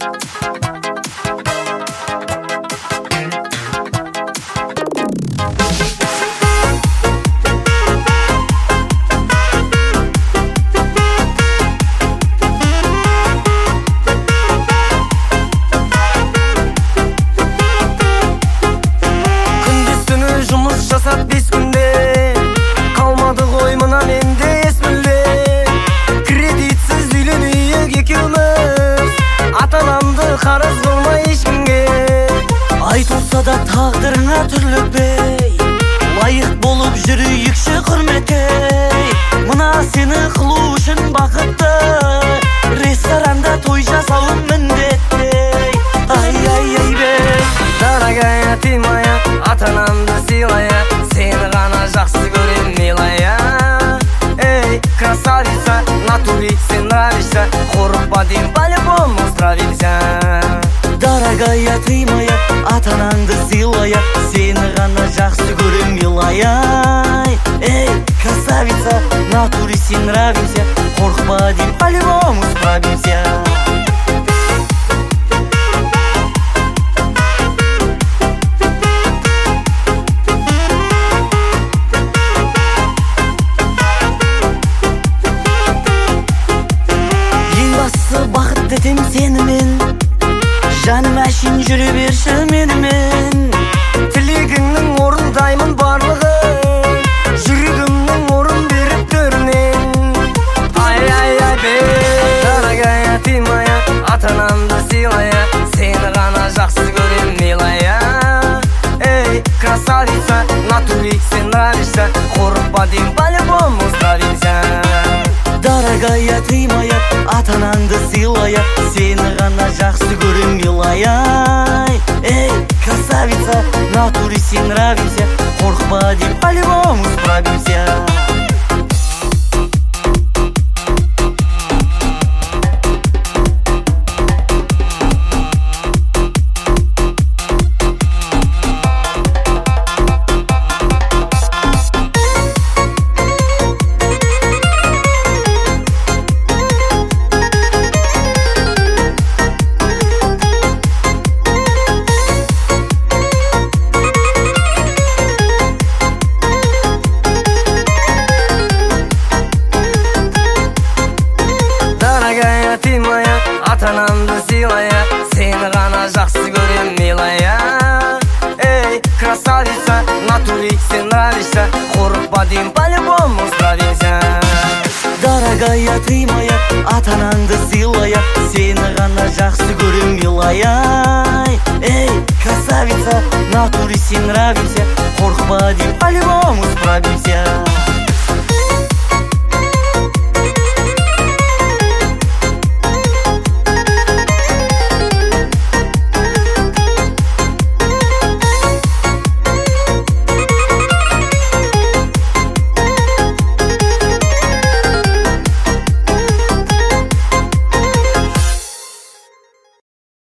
Бес күнде қалмады ғой мына менде ес мүлде. Кредитсіз үйленейік екеуміз, ата-анамды қарыз қылмай ешкімге. Айтылса да тағдырыңа түрлікпей, лайық болып жүрейікші құрметтей. Мына сені қылу үшін бақытты, ресторанда той жасауым міндеттей. Ай-ай-ай бей, Дорогая, ты моя, ата-анамды сыйлая, сені ғана жақсы көрем, милая. Эй, красавица, натуре сен нравишься, қорықпа дейм, по-любому справимся. Дорогая, ты моя, ата-анаңды сыйлая, сені ғана жақсы көрем, милая. Эй, красавица, натуре сен нравишься, қорықпа дейм, по-любому справимся. Бақыт етем сенімен, жаным әшейін жүре берші менімен. Тілегіңнің орындаймын барлығын, жүрегімнің орын беріп төрінен. Ай-ай-ай бей, дорогая, ты моя, ата-анамды сыйлая, сені ғана жақсы көрем, милая. Эй, красавица, натуре сен нравишься, қорықпа дейм, по-любому справимся. Дорогая, ты моя, ата-анаңды сыйлая, сені ғана жақсы көрем, милая. Эй, красавица, натуре сен нравишься, қорықпа дейм, по-любому справимся. Ты моя, ата-анамды сыйлая, сені ғана жақсы көрем, милая. Эй, красавица, натуре сен нравишься, қорықпа дейм, по-любому справимся. Дорогая, ты моя, ата-анаңды сыйлая, сені ғана жақсы көрем, милая. Эй, красавица, натуре сен нравишься, қорықпа дейм, по-любому справимся.